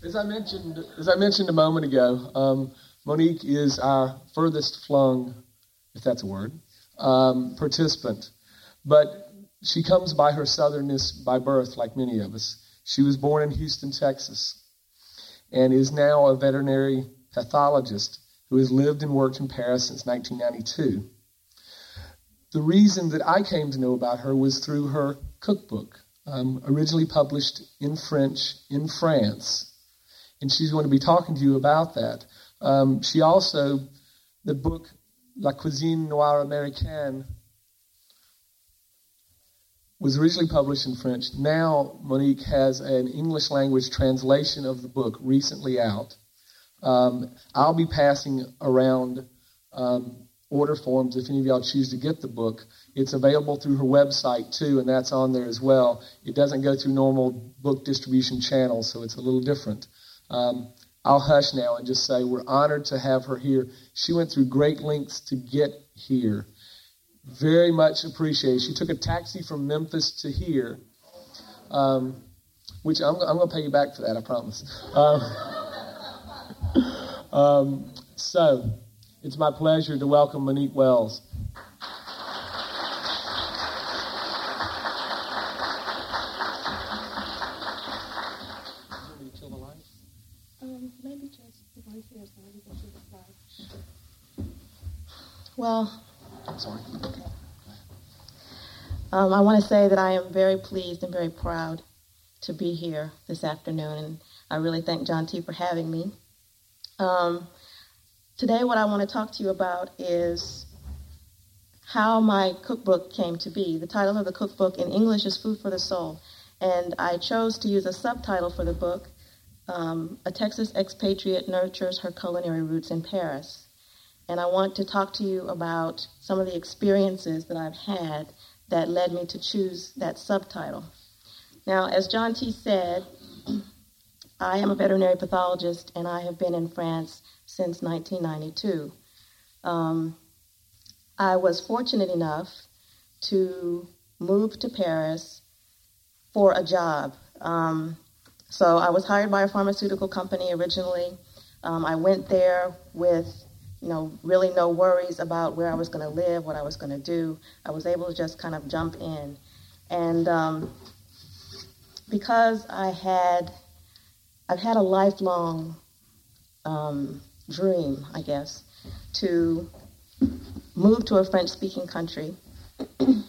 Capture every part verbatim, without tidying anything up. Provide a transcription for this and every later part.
As I mentioned, as I mentioned a moment ago, um, Monique is our furthest flung, if that's a word, um, participant. But she comes by her southernness by birth, like many of us. She was born in Houston, Texas, and is now a veterinary pathologist who has lived and worked in Paris since nineteen ninety-two. The reason that I came to know about her was through her cookbook, um, originally published in French in France. And she's going to be talking to you about that. Um, she also, the book La Cuisine Noire Américaine was originally published in French. Now Monique has an English language translation of the book recently out. Um, I'll be passing around um, order forms if any of y'all choose to get the book. It's available through her website too, and that's on there as well. It doesn't go through normal book distribution channels, so it's a little different. Um, I'll hush now and just say we're honored to have her here. She went through great lengths to get here. Very much appreciated. She took a taxi from Memphis to here, um, which I'm, I'm going to pay you back for that, I promise. Um, um, so, it's my pleasure to welcome Monique Wells. Um, maybe just one here so we can see the slide. Well, I'm sorry. Okay. Um, I want to say that I am very pleased and very proud to be here this afternoon, and I really thank John T. for having me. Um, today what I want to talk to you about is how my cookbook came to be. The title of the cookbook in English is Food for the Soul, and I chose to use a subtitle for the book, um, A Texas Expatriate Nurtures Her Culinary Roots in Paris. And I want to talk to you about some of the experiences that I've had that led me to choose that subtitle. Now, as John T. said, I am a veterinary pathologist, and I have been in France since nineteen ninety-two. Um, I was fortunate enough to move to Paris for a job. Um, so I was hired by a pharmaceutical company originally. Um, I went there with you know, really no worries about where I was going to live, what I was going to do. I was able to just kind of jump in. And um, because I had, I've had a lifelong um, dream, I guess, to move to a French-speaking country. The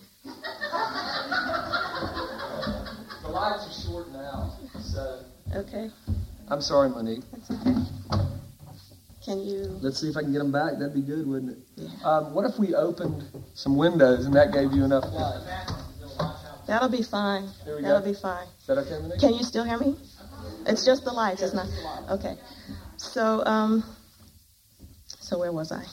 lights are short now, so... Okay. I'm sorry, Monique. That's okay. Can you... Let's see if I can get them back. That'd be good, wouldn't it? Yeah. Um, what if we opened some windows and that gave you enough light? That'll be fine. There we That'll go. be fine. Is that okay, Monique? Can you still hear me? It's just the lights. It's not... Okay. So, um... So where was I?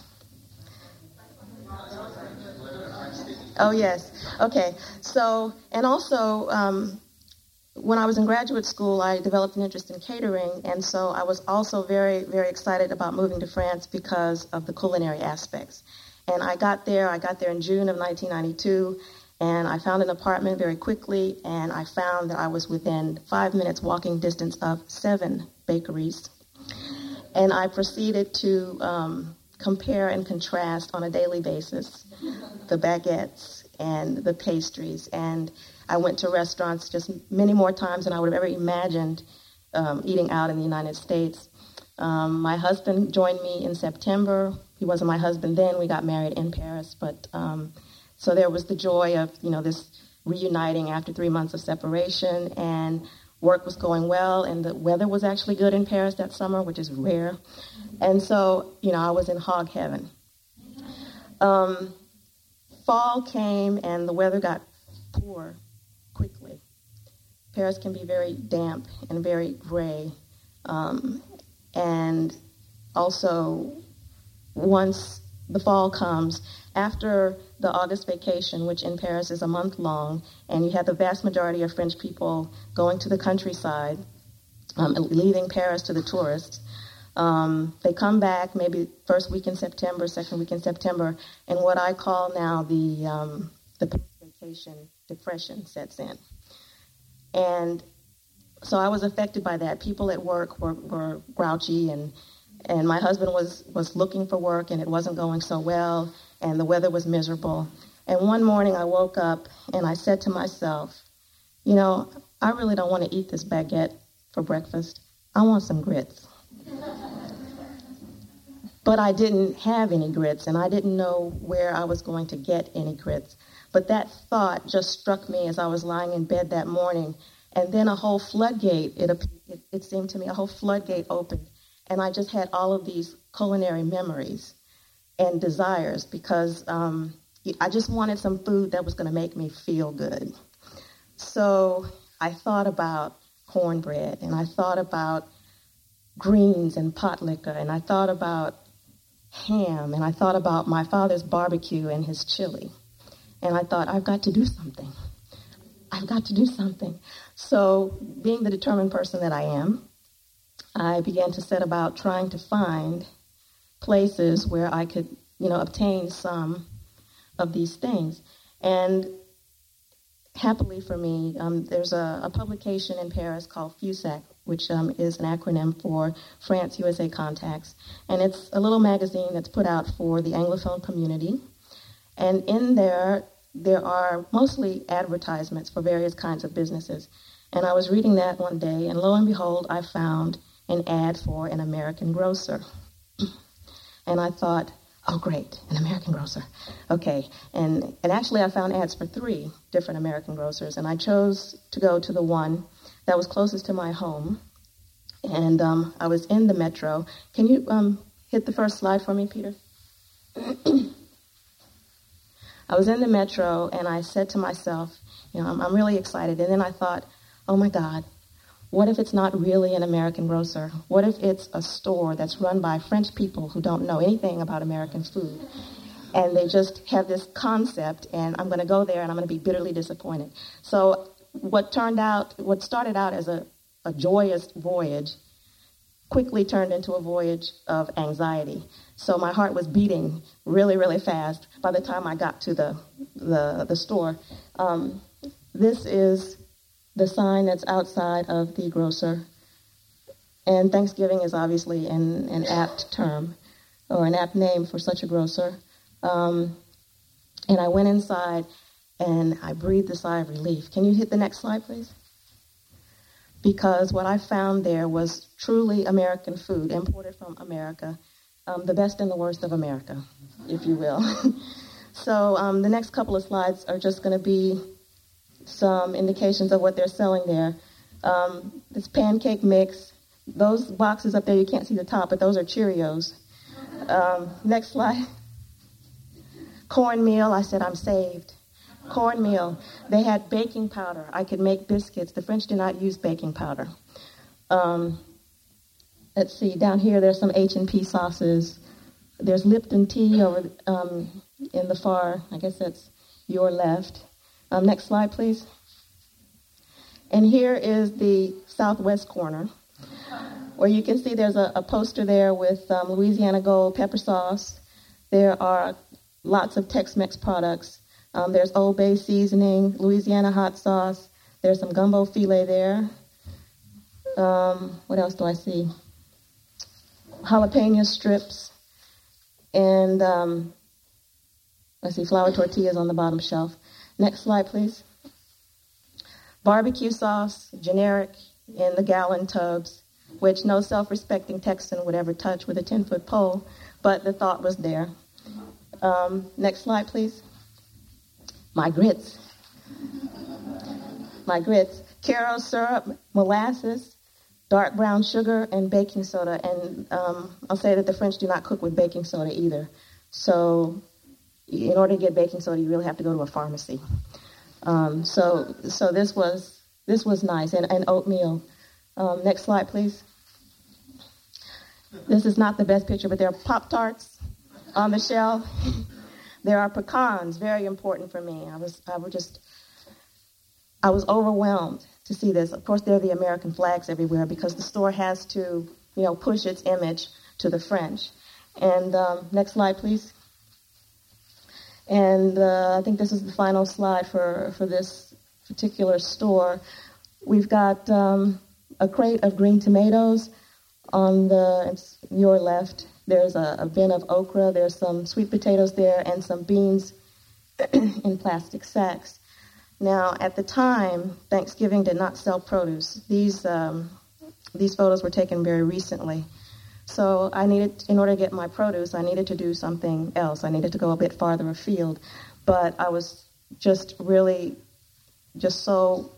Oh, yes. Okay. So, and also... Um, When I was in graduate school, I developed an interest in catering, and so I was also very, very excited about moving to France because of the culinary aspects. And I got there, I got there in June of nineteen ninety-two, and I found an apartment very quickly, and I found that I was within five minutes walking distance of seven bakeries. And I proceeded to um, compare and contrast on a daily basis the baguettes and the pastries, and I went to restaurants just many more times than I would have ever imagined um, eating out in the United States. Um, my husband joined me in September. He wasn't my husband then. We got married in Paris. But um, so there was the joy of, you know, this reuniting after three months of separation, and work was going well, and the weather was actually good in Paris that summer, which is rare. And so, you know, I was in hog heaven. Um, fall came, and the weather got poor quickly. Paris can be very damp and very gray. Um, and also, once the fall comes, after the August vacation, which in Paris is a month long, and you have the vast majority of French people going to the countryside, um, leaving Paris to the tourists, um, they come back maybe first week in September, second week in September, and what I call now the um, the vacation depression sets in. And so I was affected by that. People at work were, were grouchy, and and my husband was, was looking for work, and it wasn't going so well, and the weather was miserable. And one morning I woke up, and I said to myself, you know, I really don't want to eat this baguette for breakfast. I want some grits. But I didn't have any grits, and I didn't know where I was going to get any grits. But that thought just struck me as I was lying in bed that morning. And then a whole floodgate, it, it, it seemed to me, a whole floodgate opened. And I just had all of these culinary memories and desires because um, I just wanted some food that was going to make me feel good. So I thought about cornbread, and I thought about greens and pot liquor, and I thought about ham, and I thought about my father's barbecue and his chili. And I thought, I've got to do something. I've got to do something. So being the determined person that I am, I began to set about trying to find places where I could, you know, obtain some of these things. And happily for me, um, there's a, a publication in Paris called FUSAC, which um, is an acronym for France U S A Contacts. And it's a little magazine that's put out for the Anglophone community. And in there, there are mostly advertisements for various kinds of businesses. And I was reading that one day, and lo and behold, I found an ad for an American grocer. And I thought, oh, great, an American grocer. Okay, and, and actually I found ads for three different American grocers, and I chose to go to the one that was closest to my home. And um, I was in the metro. Can you um, hit the first slide for me, Peter? I was in the metro, and I said to myself, you know, I'm, I'm really excited. And then I thought, oh, my God, what if it's not really an American grocer? What if it's a store that's run by French people who don't know anything about American food? And they just have this concept, and I'm going to go there, and I'm going to be bitterly disappointed. So what turned out, what started out as a, a joyous voyage quickly turned into a voyage of anxiety. So my heart was beating really, really fast by the time I got to the the, the store. Um, this is the sign that's outside of the grocer. And Thanksgiving is obviously an, an apt term or an apt name for such a grocer. Um, and I went inside and I breathed a sigh of relief. Can you hit the next slide, please? Because what I found there was truly American food, imported from America, um, the best and the worst of America, if you will. So um, the next couple of slides are just going to be some indications of what they're selling there. Um, this pancake mix, those boxes up there, you can't see the top, but those are Cheerios. Um, next slide. Cornmeal, I said, I'm saved. Cornmeal. They had baking powder. I could make biscuits. The French do not use baking powder. Um, let's see, down here there's some H and P sauces. There's Lipton tea over um, in the far, I guess that's your left. Um, next slide, please. And here is the southwest corner, where you can see there's a, a poster there with um, Louisiana Gold pepper sauce. There are lots of Tex-Mex products. Um, there's Old Bay seasoning, Louisiana hot sauce. There's some gumbo filet there. Um, what else do I see? Jalapeno strips. And um, let's see, flour tortillas on the bottom shelf. Next slide, please. Barbecue sauce, generic in the gallon tubs, which no self-respecting Texan would ever touch with a ten-foot pole, but the thought was there. Um, next slide, please. My grits. My grits. Caro syrup, molasses, dark brown sugar, and baking soda. And um, I'll say that the French do not cook with baking soda either. So in order to get baking soda, you really have to go to a pharmacy. Um, so so this was this was nice. And, and oatmeal. Um, next slide, please. This is not the best picture, but there are Pop-Tarts on the shelf. There are pecans, very important for me. I was I was just I was overwhelmed to see this. Of course, there are the American flags everywhere because the store has to, you know, push its image to the French. And um, next slide, please. And uh, I think this is the final slide for, for this particular store. We've got um, a crate of green tomatoes. On the it's your left, there's a, a bin of okra. There's some sweet potatoes there and some beans in plastic sacks. Now, at the time, Thanksgiving did not sell produce. These um, these photos were taken very recently. So I needed, in order to get my produce, I needed to do something else. I needed to go a bit farther afield. But I was just really, just so,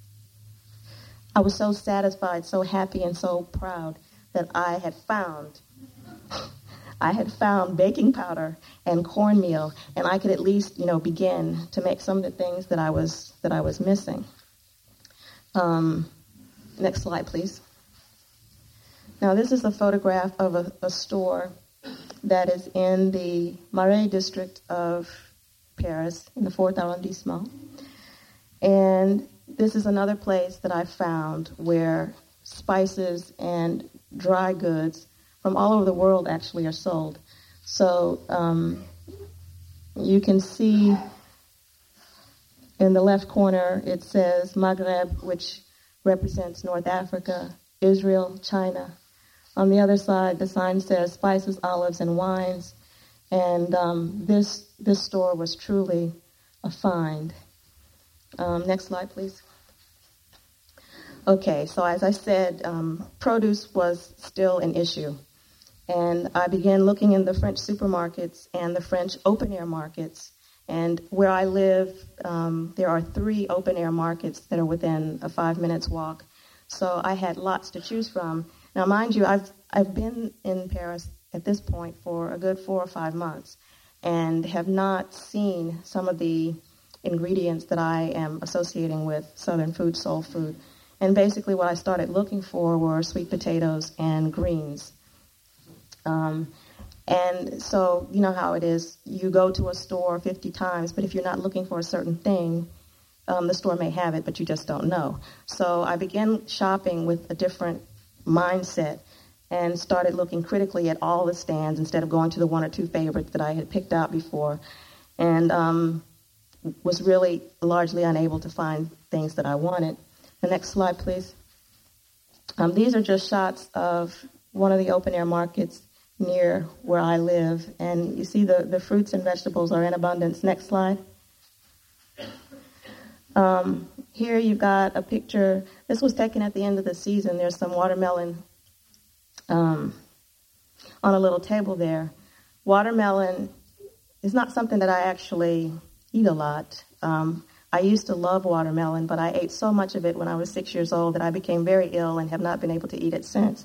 I was so satisfied, so happy, and so proud that I had found, I had found baking powder and cornmeal, and I could at least, you know, begin to make some of the things that I was that I was missing. Um, next slide, please. Now, this is a photograph of a, a store that is in the Marais district of Paris, in the fourth arrondissement. And this is another place that I found where spices and dry goods from all over the world actually are sold. So um, you can see in the left corner it says Maghreb, which represents North Africa, Israel, China. On the other side, the sign says spices, olives, and wines. And um, this this store was truly a find. Um, next slide, please. Okay, so as I said, um, produce was still an issue. And I began looking in the French supermarkets and the French open-air markets. And where I live, um, there are three open-air markets that are within a five minutes walk. So I had lots to choose from. Now, mind you, I've I've been in Paris at this point for a good four or five months and have not seen some of the ingredients that I am associating with Southern food, soul food. And basically what I started looking for were sweet potatoes and greens. Um, and so, you know how it is. You go to a store fifty times, but if you're not looking for a certain thing, um, the store may have it, but you just don't know. So I began shopping with a different mindset and started looking critically at all the stands instead of going to the one or two favorites that I had picked out before. And um, was really largely unable to find things that I wanted. The next slide, please. Um, these are just shots of one of the open-air markets near where I live. And you see the, the fruits and vegetables are in abundance. Next slide. Um, here you've got a picture. This was taken at the end of the season. There's some watermelon um, on a little table there. Watermelon is not something that I actually eat a lot. Um, I used to love watermelon, but I ate so much of it when I was six years old that I became very ill and have not been able to eat it since.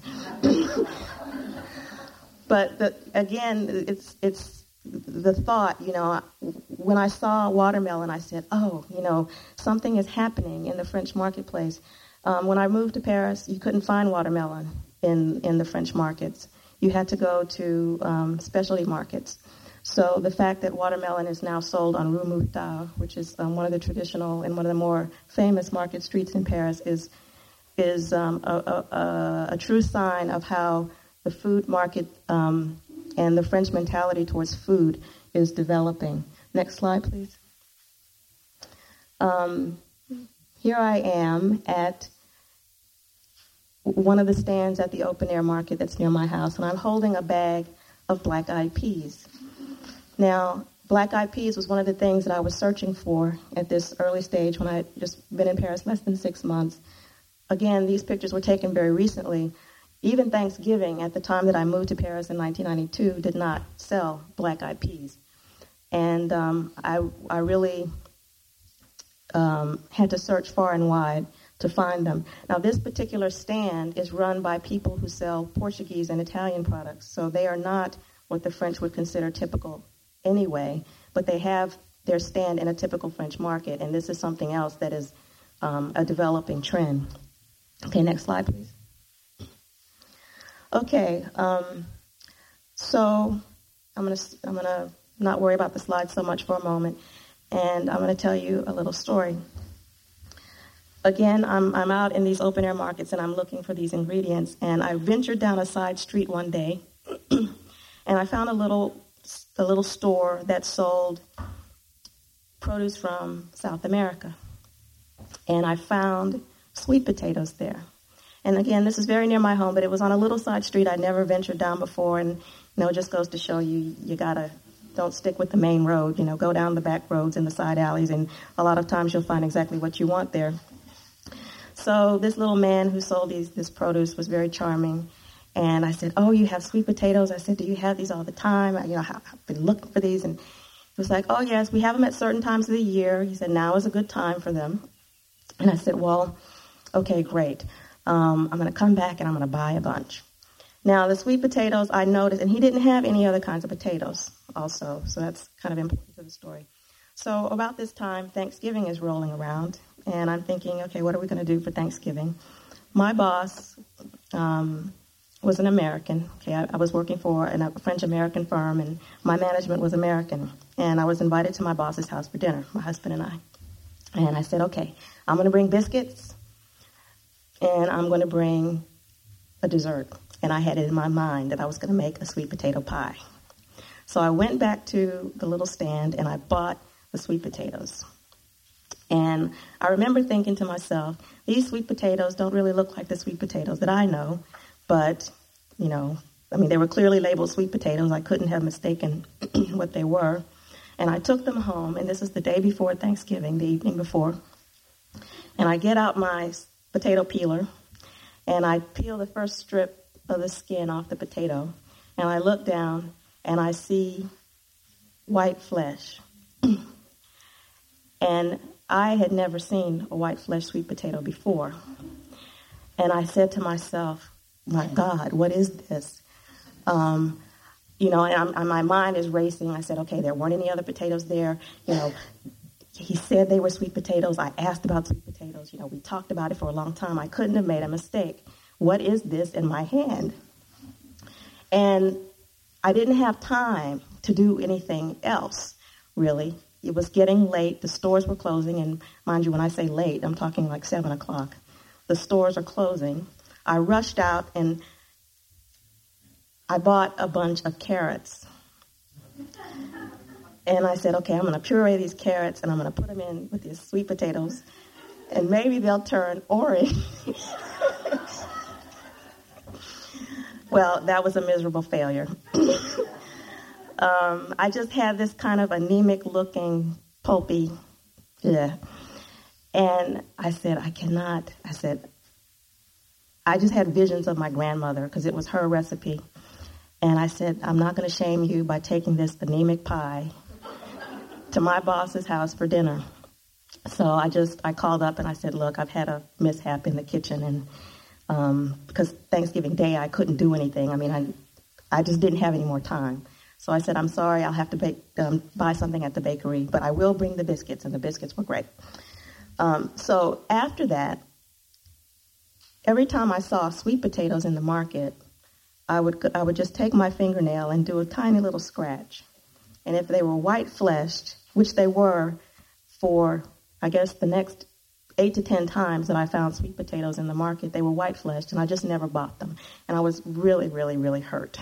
But the, again, it's it's the thought, you know, when I saw watermelon, I said, oh, you know, something is happening in the French marketplace. Um, when I moved to Paris, you couldn't find watermelon in, in the French markets. You had to go to um, specialty markets. So the fact that watermelon is now sold on Rue Mouffetard, which is um, one of the traditional and one of the more famous market streets in Paris, is is um, a, a, a true sign of how the food market um, and the French mentality towards food is developing. Next slide, please. Um, here I am at one of the stands at the open-air market that's near my house, and I'm holding a bag of black-eyed peas. Now, black-eyed peas was one of the things that I was searching for at this early stage when I had just been in Paris less than six months. Again, these pictures were taken very recently. Even Thanksgiving, at the time that I moved to Paris in nineteen ninety-two, did not sell black-eyed peas. And um, I, I really um, had to search far and wide to find them. Now, this particular stand is run by people who sell Portuguese and Italian products, so they are not what the French would consider typical anyway, but they have their stand in a typical French market, and this is something else that is um, a developing trend. Okay, next slide, please. Okay, um, so I'm gonna I'm gonna not worry about the slides so much for a moment, and I'm gonna tell you a little story. Again, I'm I'm out in these open air markets and I'm looking for these ingredients, and I ventured down a side street one day, and I found a little a little store that sold produce from South America, and I found sweet potatoes there. And again, this is very near my home, but it was on a little side street I'd never ventured down before. And, you know, it just goes to show you, you gotta, don't stick with the main road. You know, go down the back roads and the side alleys, and a lot of times you'll find exactly what you want there. So this little man who sold these, this produce was very charming. And I said, oh, you have sweet potatoes? I said, do you have these all the time? I, you know, I've been looking for these. And he was like, oh, yes, we have them at certain times of the year. He said, now is a good time for them. And I said, well, okay, great. Um, I'm going to come back and I'm going to buy a bunch. Now, the sweet potatoes, I noticed, and he didn't have any other kinds of potatoes also, so that's kind of important to the story. So about this time, Thanksgiving is rolling around, and I'm thinking, okay, what are we going to do for Thanksgiving? My boss um, was an American. Okay, I, I was working for an, a French-American firm, and my management was American, and I was invited to my boss's house for dinner, my husband and I. And I said, okay, I'm going to bring biscuits, and I'm going to bring a dessert. And I had it in my mind that I was going to make a sweet potato pie. So I went back to the little stand, and I bought the sweet potatoes. And I remember thinking to myself, these sweet potatoes don't really look like the sweet potatoes that I know. But, you know, I mean, they were clearly labeled sweet potatoes. I couldn't have mistaken what they were. And I took them home, and this is the day before Thanksgiving, the evening before. And I get out my potato peeler, and I peel the first strip of the skin off the potato, and I look down and I see white flesh. And I had never seen a white flesh sweet potato before. And I said to myself, my God, what is this? Um, you know, and, I'm, and my mind is racing. I said, okay, there weren't any other potatoes there. You know, he said they were sweet potatoes. I asked about sweet potatoes. You know, we talked about it for a long time. I couldn't have made a mistake. What is this in my hand? And I didn't have time to do anything else, really. It was getting late. The stores were closing. And mind you, when I say late, I'm talking like seven o'clock. The stores are closing. I rushed out and I bought a bunch of carrots. And I said, okay, I'm going to puree these carrots and I'm going to put them in with these sweet potatoes. And maybe they'll turn orange. Well, that was a miserable failure. um, I just had this kind of anemic-looking, pulpy, yeah. And I said, I cannot. I said, I just had visions of my grandmother because it was her recipe. And I said, I'm not going to shame you by taking this anemic pie to my boss's house for dinner. So I just, I called up and I said, look, I've had a mishap in the kitchen, and Um, because Thanksgiving Day I couldn't do anything. I mean, I, I just didn't have any more time. So I said, I'm sorry, I'll have to bake, um, buy something at the bakery, but I will bring the biscuits, and the biscuits were great. Um, so after that, every time I saw sweet potatoes in the market, I would I would just take my fingernail and do a tiny little scratch. And if they were white fleshed, which they were for, I guess, the next eight to ten times that I found sweet potatoes in the market, they were white fleshed, and I just never bought them. And I was really, really, really hurt.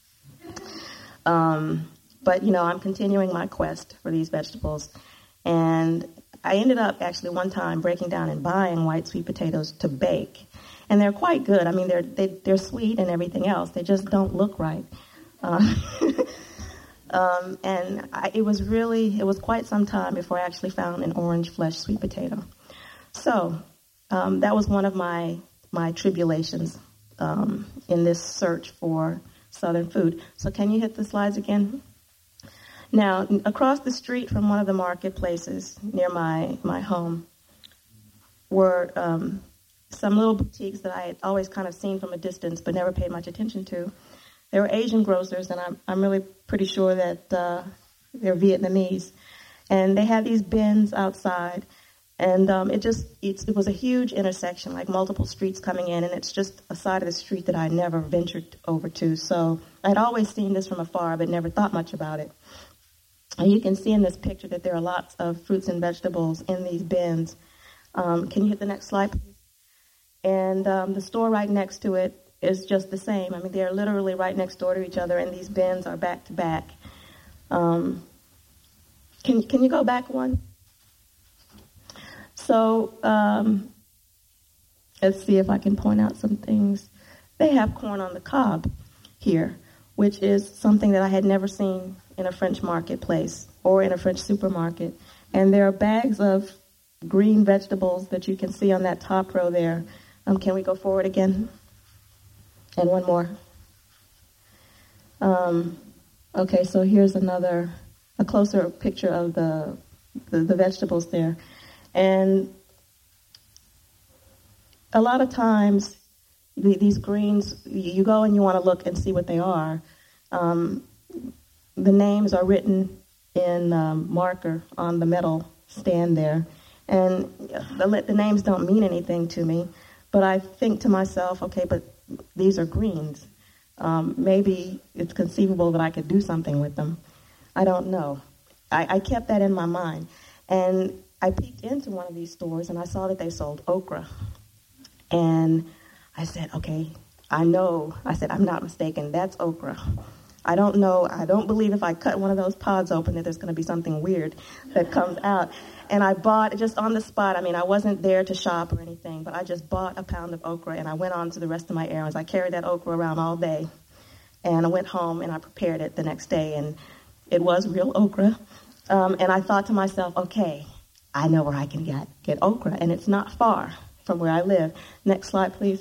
Um, but, you know, I'm continuing my quest for these vegetables. And I ended up actually one time breaking down and buying white sweet potatoes to bake. And they're quite good. I mean, they're they, they're sweet and everything else. They just don't look right. Uh, um, and I, it was really, it was quite some time before I actually found an orange flesh sweet potato. So um, that was one of my my tribulations um, in this search for Southern food. So can you hit the slides again? Now, across the street from one of the marketplaces near my, my home were um, some little boutiques that I had always kind of seen from a distance but never paid much attention to. They were Asian grocers, and I'm, I'm really pretty sure that uh, they're Vietnamese. And they had these bins outside. And um, it just, it's, it was a huge intersection, like multiple streets coming in, and it's just a side of the street that I never ventured over to. So I'd always seen this from afar, but never thought much about it. And you can see in this picture that there are lots of fruits and vegetables in these bins. Um, can you hit the next slide, please? And um, the store right next to it is just the same. I mean, they're literally right next door to each other, and these bins are back to back. Um, can, can you go back one? So um, let's see if I can point out some things. They have corn on the cob here, which is something that I had never seen in a French marketplace or in a French supermarket. And there are bags of green vegetables that you can see on that top row there. Um, can we go forward again? And one more. Um, okay, so here's another, a closer picture of the, the, the vegetables there. And a lot of times, the, these greens, you go and you want to look and see what they are. Um, the names are written in um, marker on the metal stand there. And the, the names don't mean anything to me, but I think to myself, okay, but these are greens. Um, maybe it's conceivable that I could do something with them. I don't know. I, I kept that in my mind. And I peeked into one of these stores, and I saw that they sold okra. And I said, okay, I know. I said, I'm not mistaken. That's okra. I don't know. I don't believe if I cut one of those pods open that there's going to be something weird that comes out. And I bought, just on the spot, I mean, I wasn't there to shop or anything, but I just bought a pound of okra, and I went on to the rest of my errands. I carried that okra around all day, and I went home, and I prepared it the next day, and it was real okra. Um, and I thought to myself, okay, I know where I can get, get okra, and it's not far from where I live. Next slide, please.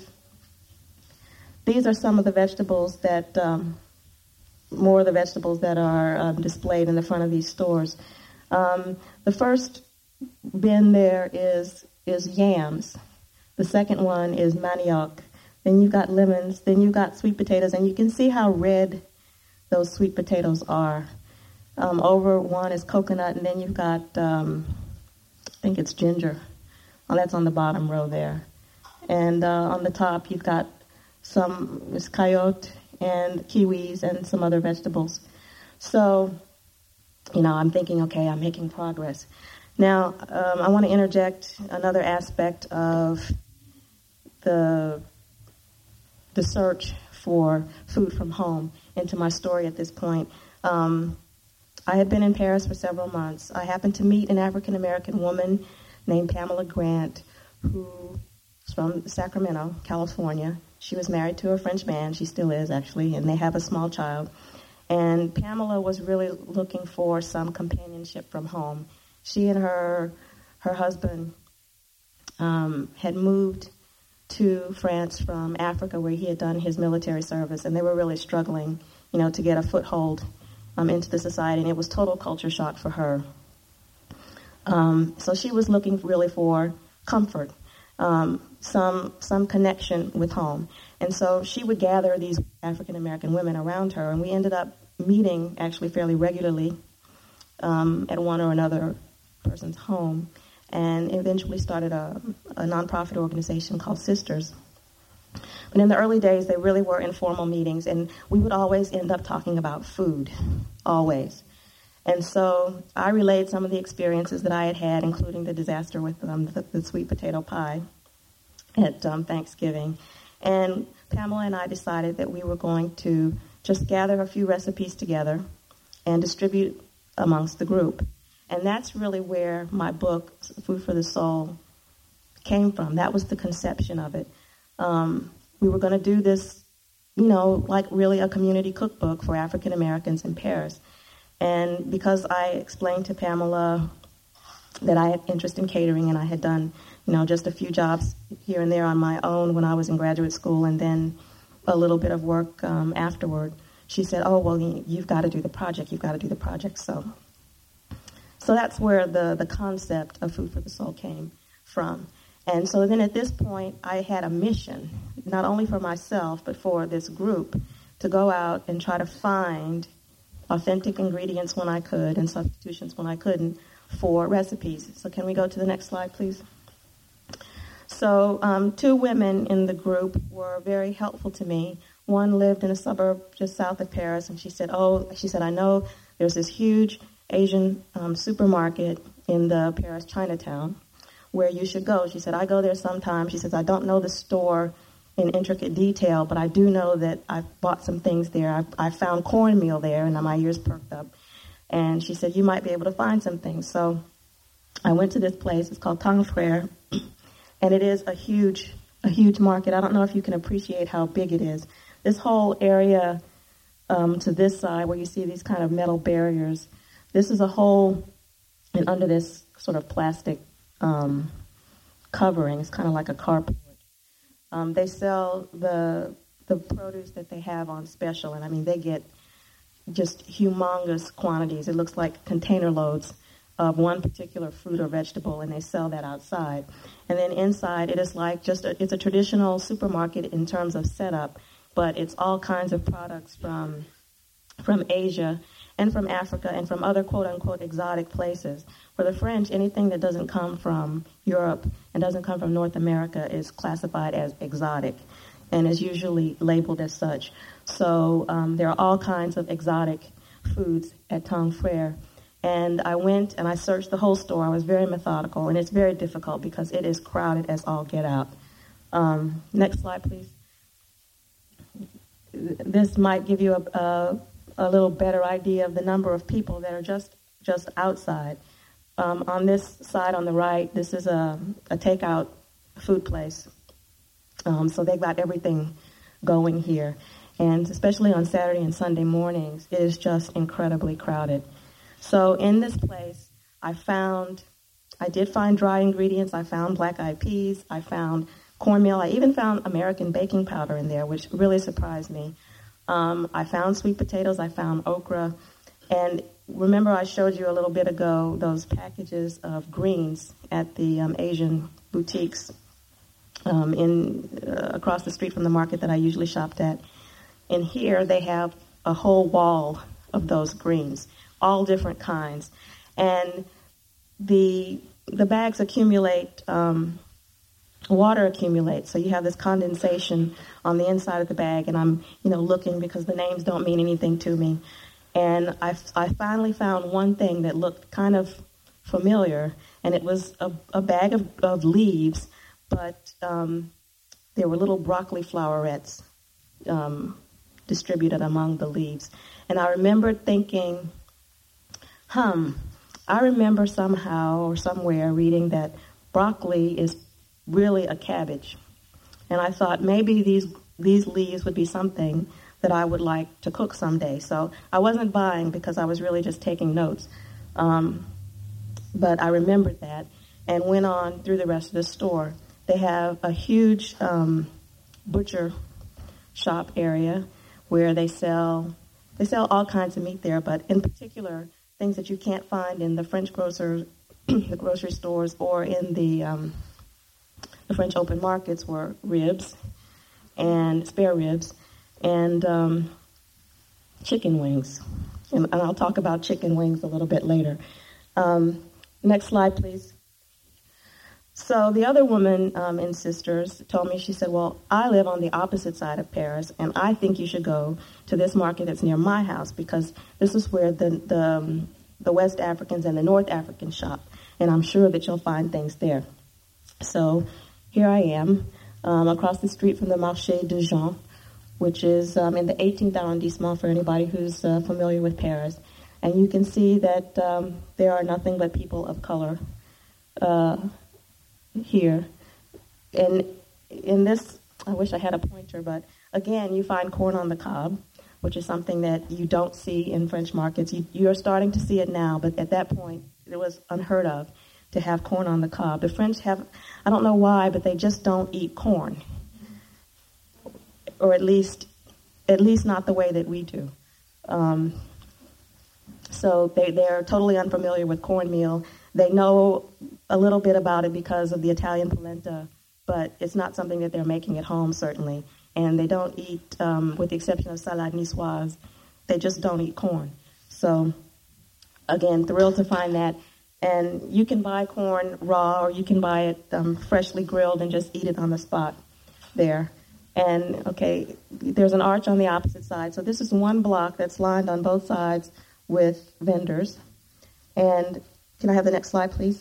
These are some of the vegetables that, um, more of the vegetables that are um, displayed in the front of these stores. Um, the first bin there is is yams. The second one is manioc. Then you've got lemons. Then you've got sweet potatoes, and you can see how red those sweet potatoes are. Um, over one is coconut, and then you've got, um, I think it's ginger. Oh, that's on the bottom row there. And uh, on the top, you've got some is coyote and kiwis and some other vegetables. So, you know, I'm thinking, okay, I'm making progress. Now, um, I want to interject another aspect of the the search for food from home into my story at this point. Um, I had been in Paris for several months. I happened to meet an African-American woman named Pamela Grant, who is from Sacramento, California. She was married to a French man. She still is, actually, and they have a small child. And Pamela was really looking for some companionship from home. She and her her husband um, had moved to France from Africa, where he had done his military service, and they were really struggling, you know, to get a foothold um, into the society, and it was total culture shock for her. Um, so she was looking really for comfort, um, some some connection with home, and so she would gather these African American women around her, and we ended up meeting actually fairly regularly um, at one or another person's home, and eventually started a, a nonprofit organization called Sisters. But in the early days, they really were informal meetings, and we would always end up talking about food, always. And so I relayed some of the experiences that I had had, including the disaster with um, the, the sweet potato pie at um, Thanksgiving. And Pamela and I decided that we were going to just gather a few recipes together and distribute amongst the group. And that's really where my book, Food for the Soul, came from. That was the conception of it. Um, we were going to do this, you know, like really a community cookbook for African Americans in Paris. And because I explained to Pamela that I had interest in catering, and I had done, you know, just a few jobs here and there on my own when I was in graduate school, and then a little bit of work um, afterward, she said, oh, well, you've got to do the project. You've got to do the project. So so that's where the, the concept of Food for the Soul came from. And so then at this point, I had a mission, not only for myself, but for this group, to go out and try to find authentic ingredients when I could and substitutions when I couldn't for recipes. So can we go to the next slide, please? So um, two women in the group were very helpful to me. One lived in a suburb just south of Paris, and she said, oh, she said, I know there's this huge Asian um, supermarket in the Paris Chinatown where you should go. She said, I go there sometimes. She says, I don't know the store in intricate detail, but I do know that I've bought some things there. I, I found cornmeal there, and my ears perked up. And she said, you might be able to find some things. So I went to this place. It's called Tang Frere, and it is a huge, a huge market. I don't know if you can appreciate how big it is. This whole area um, to this side where you see these kind of metal barriers, this is a whole, and under this sort of plastic um, covering, it's kind of like a carport. Um, they sell the the produce that they have on special, and I mean, they get just humongous quantities. It looks like container loads of one particular fruit or vegetable, and they sell that outside. And then inside, it is like just a, it's a traditional supermarket in terms of setup, but it's all kinds of products from from Asia and from Africa and from other quote-unquote exotic places. For the French, anything that doesn't come from Europe and doesn't come from North America is classified as exotic and is usually labeled as such. So um, there are all kinds of exotic foods at Tong Frere. And I went and I searched the whole store. I was very methodical, and it's very difficult because it is crowded as all get out. Um, next slide, please. This might give you a, a, a little better idea of the number of people that are just, just outside. Um, on this side on the right, this is a, a takeout food place. Um, so they've got everything going here. And especially on Saturday and Sunday mornings, it is just incredibly crowded. So in this place, I found, I did find dry ingredients. I found black-eyed peas. I found cornmeal. I even found American baking powder in there, which really surprised me. Um, I found sweet potatoes. I found okra. And remember I showed you a little bit ago those packages of greens at the um, Asian boutiques um, in uh, across the street from the market that I usually shopped at. In here, they have a whole wall of those greens, all different kinds. And the the bags accumulate, um, water accumulates, so you have this condensation on the inside of the bag, and I'm, you know, looking because the names don't mean anything to me. And I, I finally found one thing that looked kind of familiar, and it was a, a bag of, of leaves, but um, there were little broccoli flowerets um, distributed among the leaves. And I remembered thinking, hum, I remember somehow or somewhere reading that broccoli is really a cabbage. And I thought maybe these these leaves would be something that I would like to cook someday. So I wasn't buying because I was really just taking notes. Um, but I remembered that and went on through the rest of the store. They have a huge um, butcher shop area where they sell they sell all kinds of meat there, but in particular things that you can't find in the French grocer, the grocery stores, or in the um, the French open markets were ribs and spare ribs and um, chicken wings. And, and I'll talk about chicken wings a little bit later. Um, next slide, please. So the other woman um, in Sisters told me, she said, well, I live on the opposite side of Paris, and I think you should go to this market that's near my house because this is where the the, um, the West Africans and the North Africans shop, and I'm sure that you'll find things there. So here I am, um, across the street from the Marché de Jean, which is um, in the eighteenth arrondissement for anybody who's uh, familiar with Paris. And you can see that um, there are nothing but people of color uh, here. And in this, I wish I had a pointer, but again, you find corn on the cob, which is something that you don't see in French markets. You, you're starting to see it now, but at that point, it was unheard of to have corn on the cob. The French have, I don't know why, but they just don't eat corn. Or at least, at least not the way that we do. Um, so they, they're totally unfamiliar with cornmeal. They know a little bit about it because of the Italian polenta, but it's not something that they're making at home, certainly. And they don't eat, um, with the exception of salade niçoise, they just don't eat corn. So, again, thrilled to find that. And you can buy corn raw, or you can buy it um, freshly grilled and just eat it on the spot there. And, okay, there's an arch on the opposite side. So this is one block that's lined on both sides with vendors. And can I have the next slide, please?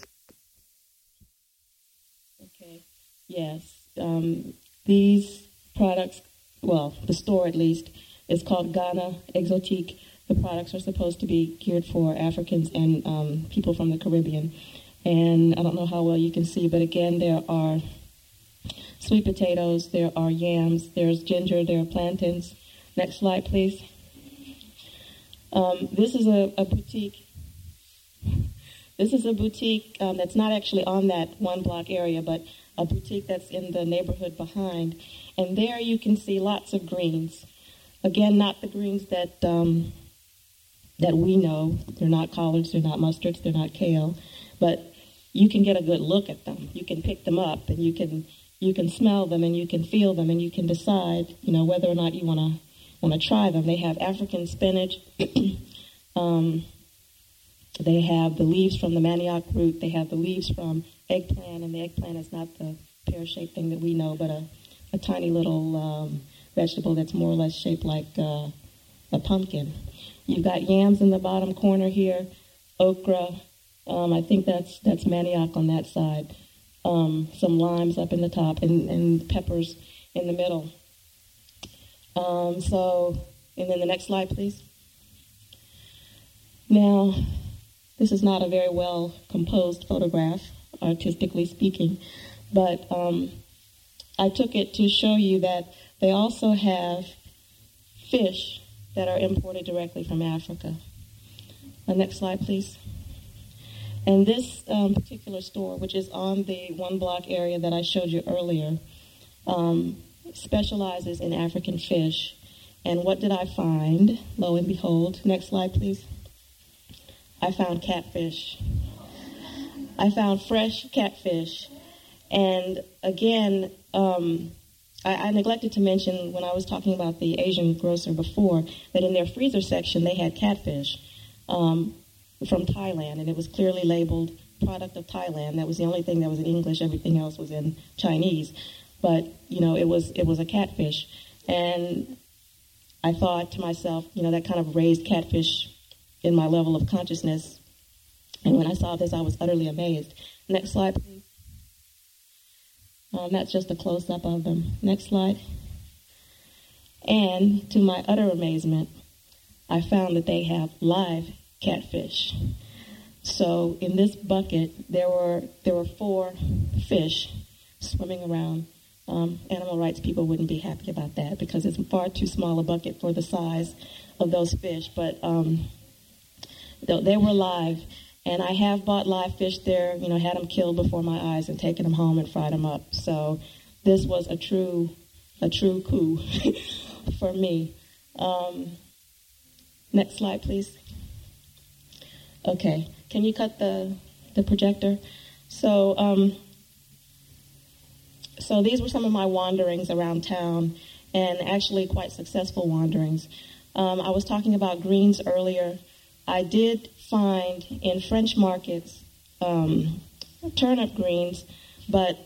Okay, yes. Um, these products, well, the store at least, is called Ghana Exotique. The products are supposed to be geared for Africans and um, people from the Caribbean. And I don't know how well you can see, but again, there are sweet potatoes, there are yams, there's ginger, there are plantains. Next slide, please. Um, this is a, a boutique. This is a boutique um, that's not actually on that one block area, but a boutique that's in the neighborhood behind. And there you can see lots of greens. Again, not the greens that um, that we know. They're not collards, they're not mustards, they're not kale. But you can get a good look at them. You can pick them up, and you can you can smell them, and you can feel them, and you can decide, you know, whether or not you want to want to try them. They have African spinach. um, they have the leaves from the manioc root. They have the leaves from eggplant, and the eggplant is not the pear-shaped thing that we know, but a, a tiny little um, vegetable that's more or less shaped like uh, a pumpkin. You've got yams in the bottom corner here, okra. Um, I think that's that's manioc on that side. Um, some limes up in the top, and, and peppers in the middle. Um, so, and then the next slide, please. Now, this is not a very well composed photograph, artistically speaking, but um, I took it to show you that they also have fish that are imported directly from Africa. Uh, next slide, please. And this um, particular store, which is on the one block area that I showed you earlier, um, specializes in African fish. And what did I find? Lo and behold, next slide, please. I found catfish. I found fresh catfish. And again, um, I, I neglected to mention when I was talking about the Asian grocer before that in their freezer section they had catfish um, from Thailand, and it was clearly labeled product of Thailand. That was the only thing that was in English. Everything else was in Chinese. But, you know, it was it was a catfish. And I thought to myself, you know, that kind of raised catfish in my level of consciousness. And when I saw this, I was utterly amazed. Next slide, please. Um, that's just a close-up of them. Next slide. And to my utter amazement, I found that they have live catfish. So in this bucket, there were there were four fish swimming around. Um, animal rights people wouldn't be happy about that because it's far too small a bucket for the size of those fish. But um, they were live, and I have bought live fish there. You know, had them killed before my eyes and taken them home and fried them up. So this was a true a true coup for me. Um, next slide, please. Okay, can you cut the the projector? So. Um, So these were some of my wanderings around town, and actually quite successful wanderings. Um, I was talking about greens earlier. I did find in French markets um, turnip greens, but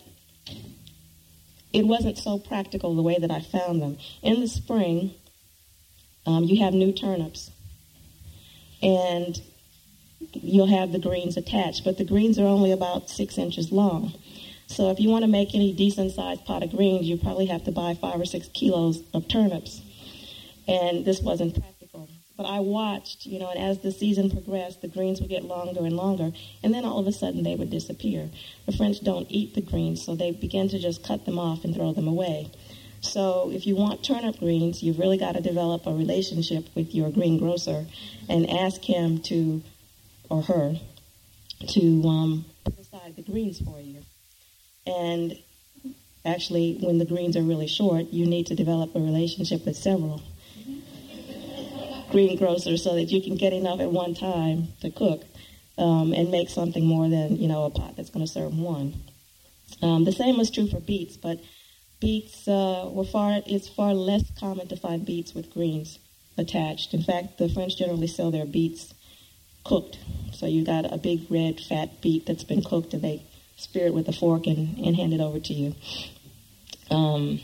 it wasn't so practical the way that I found them. In the spring, um, you have new turnips, and you'll have the greens attached, but the greens are only about six inches long. So if you want to make any decent-sized pot of greens, you probably have to buy five or six kilos of turnips. And this wasn't practical. But I watched, you know, and as the season progressed, the greens would get longer and longer, and then all of a sudden they would disappear. The French don't eat the greens, so they begin to just cut them off and throw them away. So if you want turnip greens, you've really got to develop a relationship with your greengrocer and ask him to, or her, to um, put aside the greens for you. And actually, when the greens are really short, you need to develop a relationship with several greengrocers so that you can get enough at one time to cook um, and make something more than, you know, a pot that's going to serve one. Um, the same was true for beets, but beets uh, were far, it's far less common to find beets with greens attached. In fact, the French generally sell their beets cooked. So you got a big red fat beet that's been cooked, and they spear it with a fork and, and hand it over to you. Um,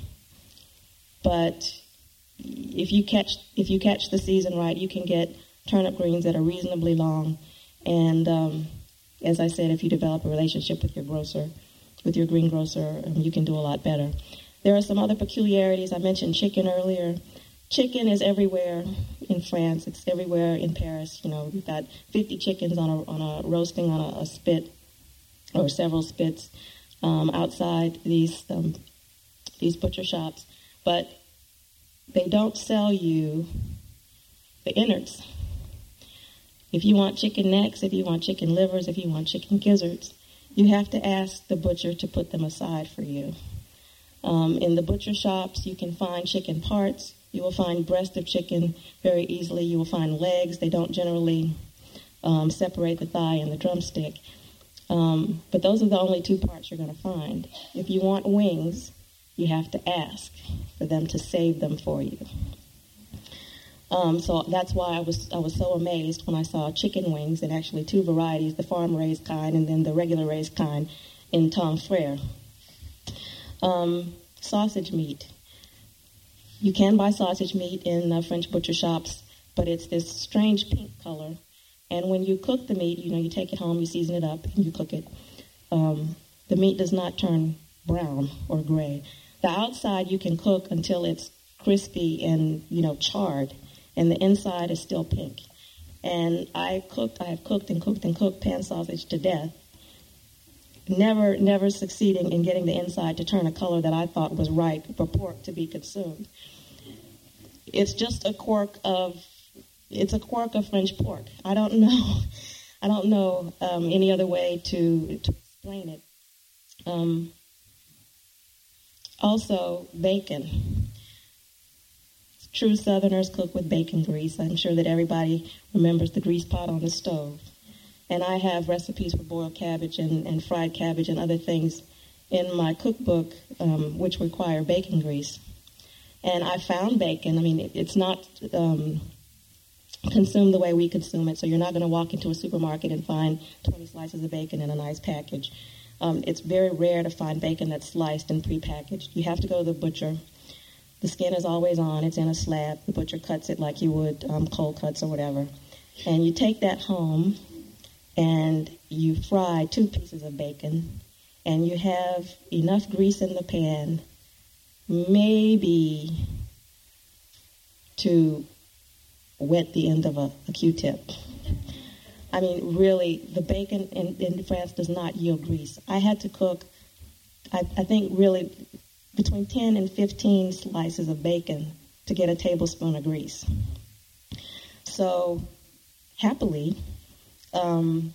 but if you catch if you catch the season right, you can get turnip greens that are reasonably long. And um, as I said, if you develop a relationship with your grocer, with your greengrocer, um, you can do a lot better. There are some other peculiarities. I mentioned chicken earlier. Chicken is everywhere in France. It's everywhere in Paris. You know, we've got fifty chickens on a on a roasting on a, a spit, or several spits um, outside these um, these butcher shops, but they don't sell you the innards. If you want chicken necks, if you want chicken livers, if you want chicken gizzards, you have to ask the butcher to put them aside for you. Um, in the butcher shops, you can find chicken parts. You will find breast of chicken very easily. You will find legs. They don't generally um, separate the thigh and the drumstick. Um, but those are the only two parts you're going to find. If you want wings, you have to ask for them to save them for you. Um, so that's why I was I was so amazed when I saw chicken wings, and actually two varieties, the farm-raised kind and then the regular-raised kind in Tom Frere. Um, sausage meat. You can buy sausage meat in uh, French butcher shops, but it's this strange pink color. And when you cook the meat, you know, you take it home, you season it up, and you cook it. Um, the meat does not turn brown or gray. The outside you can cook until it's crispy and, you know, charred, and the inside is still pink. And I cooked, I have cooked and cooked and cooked pan sausage to death, never, never succeeding in getting the inside to turn a color that I thought was ripe for pork to be consumed. It's just a quirk of, it's a quirk of French pork. I don't know, I don't know um, any other way to to explain it. Um, also, bacon. True Southerners cook with bacon grease. I'm sure that everybody remembers the grease pot on the stove. And I have recipes for boiled cabbage and, and fried cabbage and other things in my cookbook, um, which require bacon grease. And I found bacon. I mean, it, it's not um, consumed the way we consume it, so you're not going to walk into a supermarket and find twenty slices of bacon in a nice package. Um, it's very rare to find bacon that's sliced and prepackaged. You have to go to the butcher. The skin is always on. It's in a slab. The butcher cuts it like you would um, cold cuts or whatever. And you take that home, and you fry two pieces of bacon, and you have enough grease in the pan, maybe to wet the end of a, a Q-tip. I mean, really, the bacon in, in France does not yield grease. I had to cook, I, I think, really between ten and fifteen slices of bacon to get a tablespoon of grease. So, happily, um,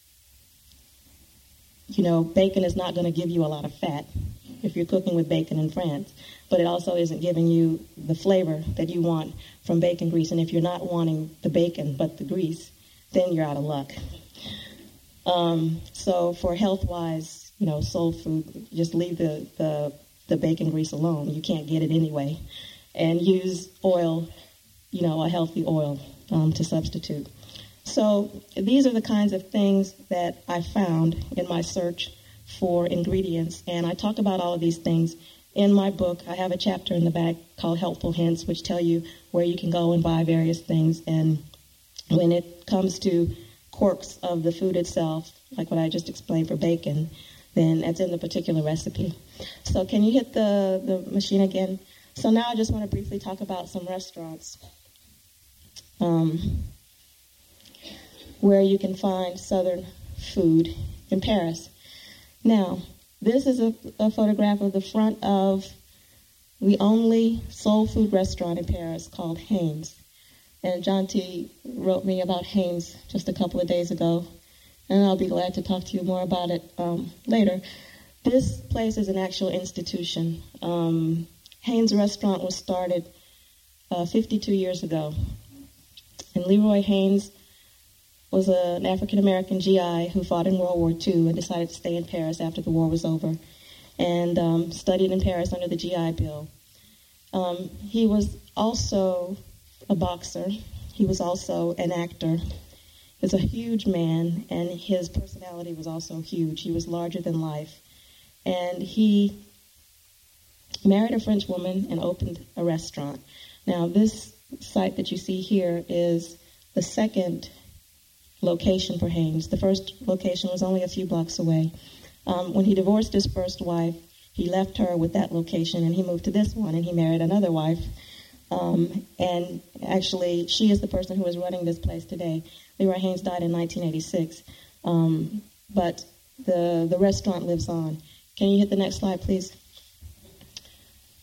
you know, bacon is not going to give you a lot of fat if you're cooking with bacon in France, but it also isn't giving you the flavor that you want from bacon grease. And if you're not wanting the bacon but the grease, then you're out of luck. Um, so for health-wise, you know, soul food, just leave the, the the bacon grease alone. You can't get it anyway. And use oil, you know, a healthy oil um, to substitute. So these are the kinds of things that I found in my search for ingredients. And I talk about all of these things in my book. I have a chapter in the back called Helpful Hints, which tell you where you can go and buy various things. And when it comes to quirks of the food itself, like what I just explained for bacon, then it's in the particular recipe. So can you hit the, the machine again? So now I just want to briefly talk about some restaurants um, where you can find Southern food in Paris. Now, this is a, a photograph of the front of the only soul food restaurant in Paris called Haynes. And John T. wrote me about Haynes just a couple of days ago, and I'll be glad to talk to you more about it um, later. This place is an actual institution. Um, Haynes Restaurant was started uh, fifty-two years ago. And Leroy Haynes was a, an African-American G I who fought in World War Two and decided to stay in Paris after the war was over, and um, studied in Paris under the G I Bill. Um, he was also a boxer. He was also an actor. He was a huge man, and his personality was also huge. He was larger than life. And he married a French woman and opened a restaurant. Now, this site that you see here is the second location for Haynes. The first location was only a few blocks away. Um, when he divorced his first wife, he left her with that location, and he moved to this one, and he married another wife. Um, and actually, she is the person who is running this place today. Leroy Haynes died in nineteen eighty-six, um, but the the restaurant lives on. Can you hit the next slide, please?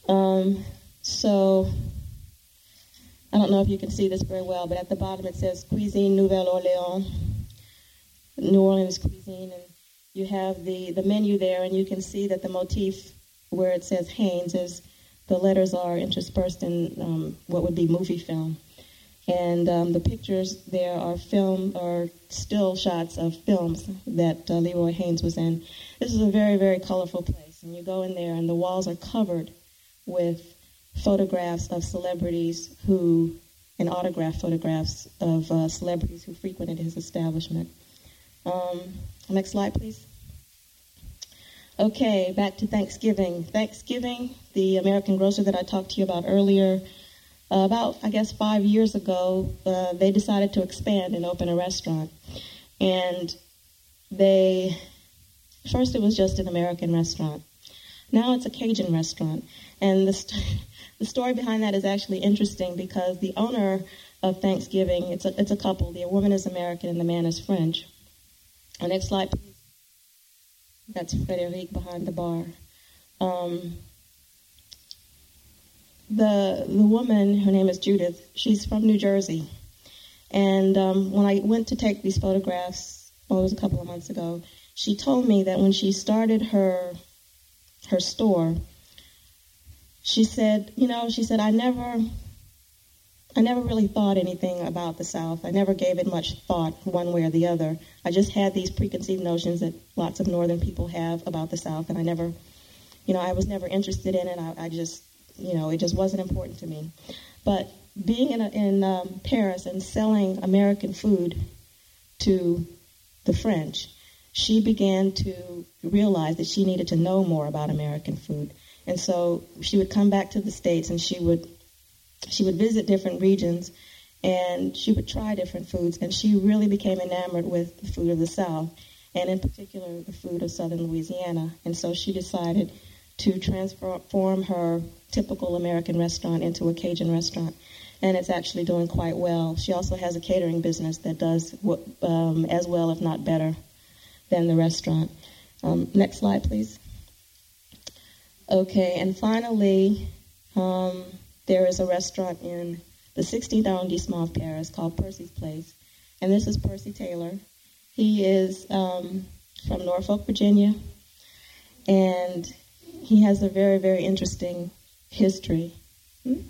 Um, so I don't know if you can see this very well, but at the bottom it says Cuisine Nouvelle Orléans, New Orleans cuisine, and you have the, the menu there, and you can see that the motif where it says Haynes is the letters are interspersed in um, what would be movie film. And um, the pictures there are film or still shots of films that uh, Leroy Haynes was in. This is a very, very colorful place. And you go in there, and the walls are covered with photographs of celebrities who, and autograph photographs of uh, celebrities who frequented his establishment. Um, next slide, please. Okay, back to Thanksgiving. Thanksgiving, the American grocer that I talked to you about earlier, uh, about, I guess, five years ago, uh, they decided to expand and open a restaurant. And they, first it was just an American restaurant. Now it's a Cajun restaurant. And the, st- the story behind that is actually interesting because the owner of Thanksgiving, it's a, it's a couple. The woman is American and the man is French. Uh, next slide, please. That's Frederic behind the bar. Um, the the woman, her name is Judith, she's from New Jersey. And um, when I went to take these photographs, well, it was a couple of months ago, she told me that when she started her her store, she said, you know, she said, I never, I never really thought anything about the South. I never gave it much thought one way or the other. I just had these preconceived notions that lots of Northern people have about the South, and I never, you know, I was never interested in it. I, I just, you know, it just wasn't important to me. But being in, a, in um, Paris and selling American food to the French, she began to realize that she needed to know more about American food. And so she would come back to the States and she would she would visit different regions and she would try different foods. And she really became enamored with the food of the South, and in particular the food of Southern Louisiana. And so she decided to transform her typical American restaurant into a Cajun restaurant. And it's actually doing quite well. She also has a catering business that does um, as well, if not better, than the restaurant. Um, next slide, please. Okay, and finally, um, there is a restaurant in the sixteenth arrondissement of Paris called Percy's Place. And this is Percy Taylor. He is um, from Norfolk, Virginia. And he has a very, very interesting history. Hmm?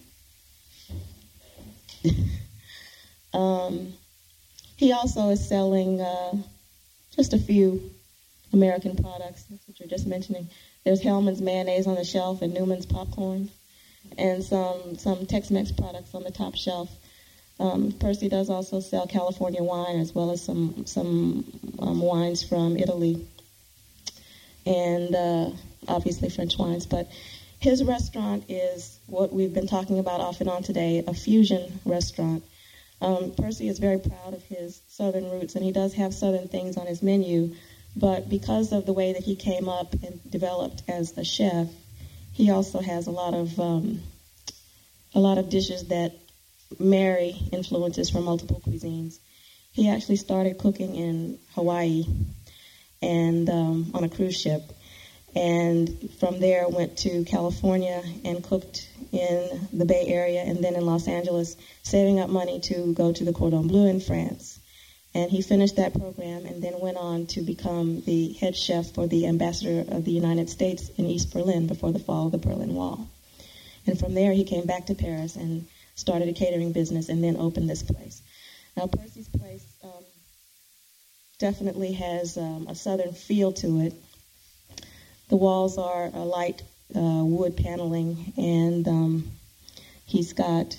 um, he also is selling uh, just a few American products, that's what you're just mentioning. There's Hellman's mayonnaise on the shelf and Newman's popcorn, and some some Tex-Mex products on the top shelf. Um, Percy does also sell California wine as well as some some um, wines from Italy, and uh, obviously French wines. But his restaurant is what we've been talking about off and on today, a fusion restaurant. Um, Percy is very proud of his Southern roots, and he does have Southern things on his menu. But because of the way that he came up and developed as a chef, he also has a lot of um, a lot of dishes that marry influences from multiple cuisines. He actually started cooking in Hawaii and um, on a cruise ship, and from there went to California and cooked in the Bay Area and then in Los Angeles, saving up money to go to the Cordon Bleu in France. And he finished that program and then went on to become the head chef for the ambassador of the United States in East Berlin before the fall of the Berlin Wall. And from there, he came back to Paris and started a catering business and then opened this place. Now, Percy's Place um, definitely has um, a Southern feel to it. The walls are a light uh, wood paneling, and um, he's got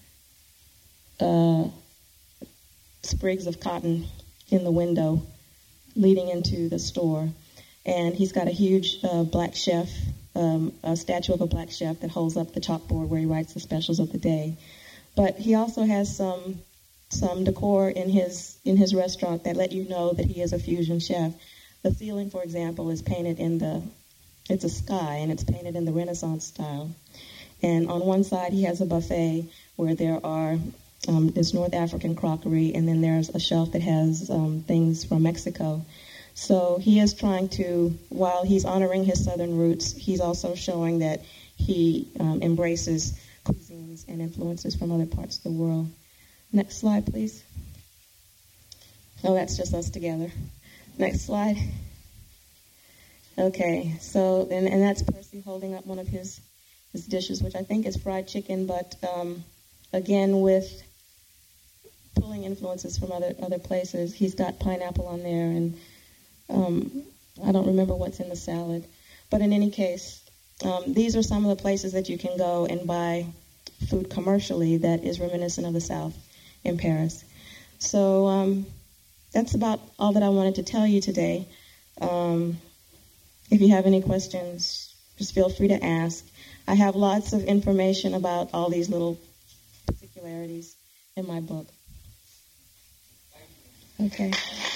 Uh, sprigs of cotton in the window leading into the store. And he's got a huge uh, black chef, um, a statue of a black chef that holds up the chalkboard where he writes the specials of the day. But he also has some some decor in his in his restaurant that let you know that he is a fusion chef. The ceiling, for example, is painted in the, it's a sky, and it's painted in the Renaissance style. And on one side, he has a buffet where there are Um, there's North African crockery, and then there's a shelf that has um, things from Mexico. So he is trying to, while he's honoring his Southern roots, he's also showing that he um, embraces cuisines and influences from other parts of the world. Next slide, please. Oh, that's just us together. Next slide. Okay, so, and, and that's Percy holding up one of his, his dishes, which I think is fried chicken, but um, again, with pulling influences from other other places. He's got pineapple on there, and um, I don't remember what's in the salad. But in any case, um, these are some of the places that you can go and buy food commercially that is reminiscent of the South in Paris. So um, that's about all that I wanted to tell you today. Um, if you have any questions, just feel free to ask. I have lots of information about all these little particularities in my book. Okay.